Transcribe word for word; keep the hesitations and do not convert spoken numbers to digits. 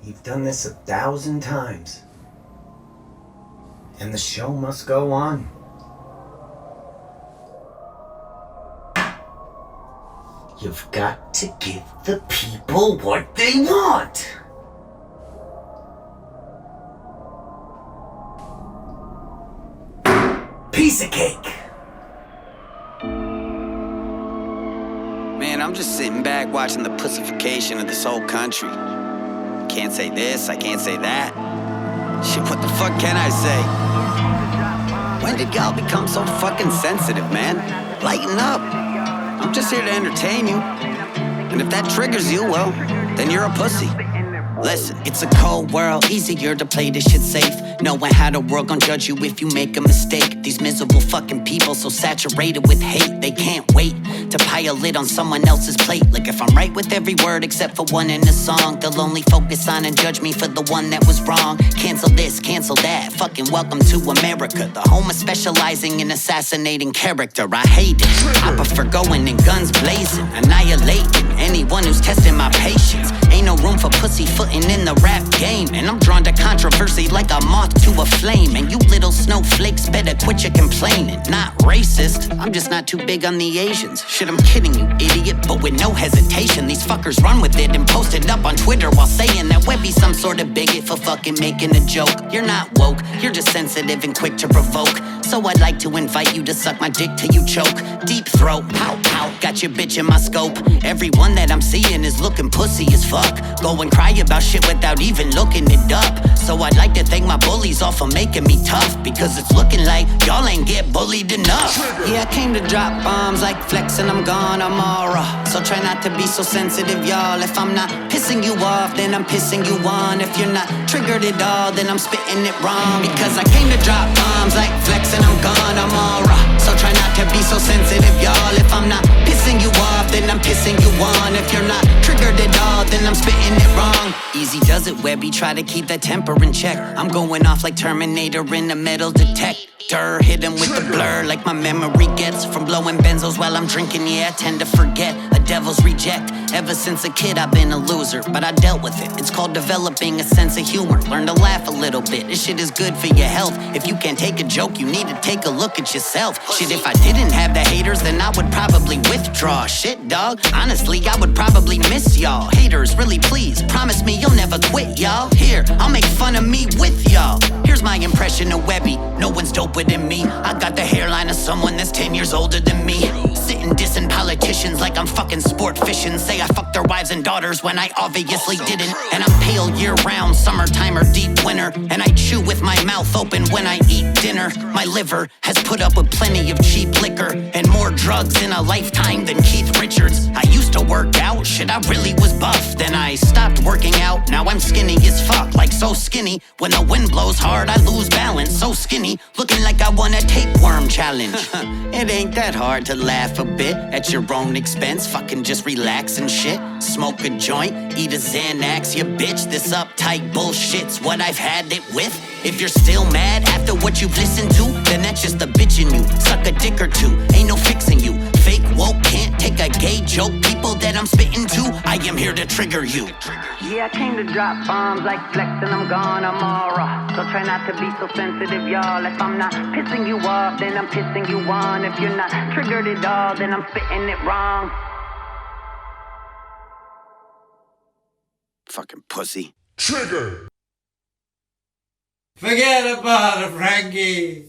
You've done this a thousand times. And the show must go on. You've got to give the people what they want. Piece of cake. Man, I'm just sitting back watching the pussification of this whole country. Can't say this, I can't say that. Shit, what the fuck can I say? When did y'all become so fucking sensitive, man? Lighten up. I'm just here to entertain you. And if that triggers you, well, then you're a pussy. Listen, it's a cold world, easier to play this shit safe. Knowing how the world gon' judge you if you make a mistake. These miserable fucking people so saturated with hate, they can't wait to pile it on someone else's plate. Like if I'm right with every word except for one in the song, they'll only focus on and judge me for the one that was wrong. Cancel this, cancel that, fucking welcome to America. The home of specializing in assassinating character, I hate it. I prefer going in guns blazing, annihilating anyone who's testing my patience. Ain't no room for pussyfooting in the rap game, and I'm drawn to controversy like a moth to a flame. And you little snowflakes better quit your complaining. Not racist, I'm just not too big on the Asians. Shit, I'm kidding you, idiot, but with no hesitation. These fuckers run with it and post it up on Twitter while saying that we'd be some sort of bigot for fucking making a joke. You're not woke, you're just sensitive and quick to provoke. So I'd like to invite you to suck my dick till you choke. Deep throat, pow pow, got your bitch in my scope. Everyone that I'm seeing is looking pussy as fuck. Go and cry about shit without even looking it up. So I'd like to thank my bullies all for making me tough, because it's looking like y'all ain't get bullied enough. Yeah, I came to drop bombs like Flex and I'm gone, I'm aura. So try not to be so sensitive, y'all. If I'm not pissing you off, then I'm pissing you on. If you're not triggered at all, then I'm spitting it wrong. Because I came to drop bombs like Flex and I'm gone, I'm aura. So try not to be so sensitive, y'all. If I'm not pissing you off, then I'm pissing you on. If you're not triggered at all, then I'm spitting it wrong. Easy does it, Webby, try to keep that temper in check. I'm going off like Terminator in the metal detector. Hit him with the blur like my memory gets from blowing benzos while I'm drinking. Yeah, I tend to forget, a devil's reject. Ever since a kid I've been a loser, but I dealt with it. It's called developing a sense of humor. Learn to laugh a little bit, this shit is good for your health. If you can't take a joke, you need to take a look at yourself. Shit, if I didn't have the haters, then I would probably withdraw. Shit, dog, honestly, I would probably miss y'all. Haters, really please, promise me you'll never quit, y'all. Here, I'll make fun of me with y'all. Here's my impression of Webby, no one's doper than me. I got the hairline of someone that's ten years older than me. Sitting dissing politicians like I'm fucking sport fishing. Say I fucked their wives and daughters when I obviously didn't. And I'm pale year round, summertime or deep winter. And I chew with my mouth open when I eat dinner. My liver has put up with plenty of cheap liquor and more drugs in a lifetime than Keith Richards. I used to work out, shit, I really was buff. Then I stopped working out, now I'm skinny as fuck. Like so skinny, when the wind blows hard I lose balance. So skinny, looking like I won a tapeworm challenge. It ain't that hard to laugh a bit at your own expense. Fucking just relax and shit. Smoke a joint, eat a Xanax, you bitch. This uptight bullshit's what I've had it with. If you're still mad after what you've listened to, then that's just a bitch in you. Suck a dick or two, ain't no fixing you. Fake woke can't take a gay joke. People that I'm spitting to, I am here to trigger you. Yeah, I came to drop bombs like Flex and I'm gone, I'm aura. So try not to be so sensitive, y'all. If I'm not pissing you off, then I'm pissing you on. If you're not triggered at all, then I'm spitting it wrong. Fucking pussy. Trigger. Forget about it, Frankie.